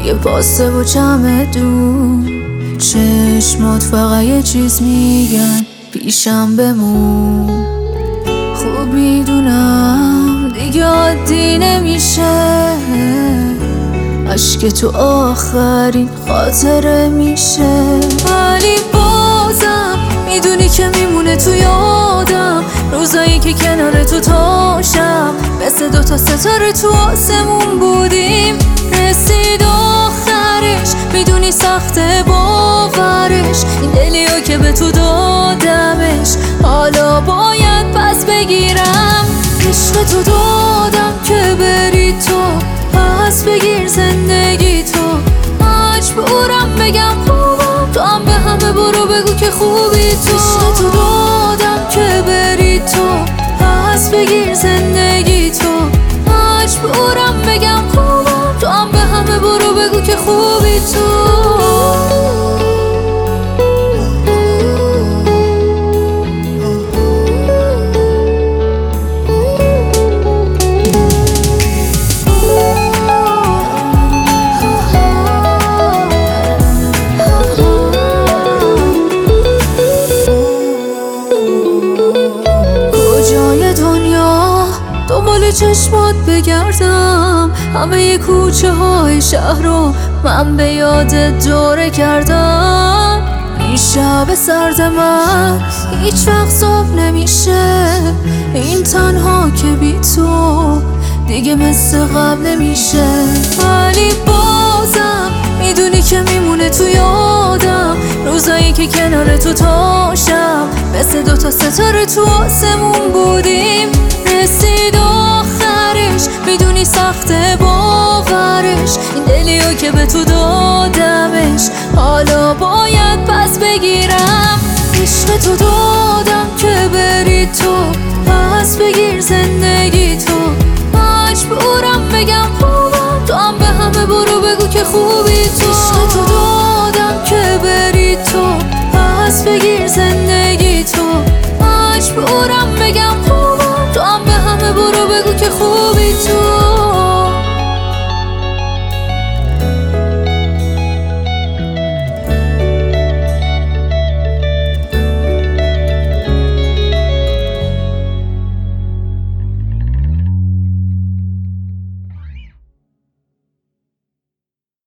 یه پاسه و چمدون، چشمات فقط یه چیز میگن، پیشم بمون. خوب میدونم دیگه عادی نمیشه، عشق تو آخرین خاطره میشه، ولی بازم میدونی که میمونه تو یادم روزایی که کنار تو تاشم، مثل دوتا ستاره تو آسمون بودیم. رسید آخرش، میدونی سخته باورش، این دلیو که به تو دادمش حالا باید پس بگیرم. عشق تو دادم که بری تو، پس بگیر زندگی تو. مجبورم بگم خوبم، تو هم به همه برو بگو که خوبی تو. عشق تو دادم که بری تو، پس بگیر زندگی تو. مجبورم بگم خوبم، تو هم به همه برو بگو که خوبی تو. دنبال چشمات بگردم، همه کوچه های شهر رو من به یاد دوره کردم. این شب سرد من هیچ وقت صبح نمیشه، این تنها که بی تو دیگه مثل قبل نمیشه، ولی بازم میدونی که میمونه تو یادم روزایی که کنار تو تاشم، مثل دوتا ستاره تو آسمون بودیم. رسید آخرش، میدونی سخته باورش، این دلیو که به تو دادمش حالا باید پس بگیرم. عشق تو دادم که بری تو، پس بگیر زندگی تو. مجبورم بگم خوبم، تو هم به همه برو بگو که خوبی تو. عشق تو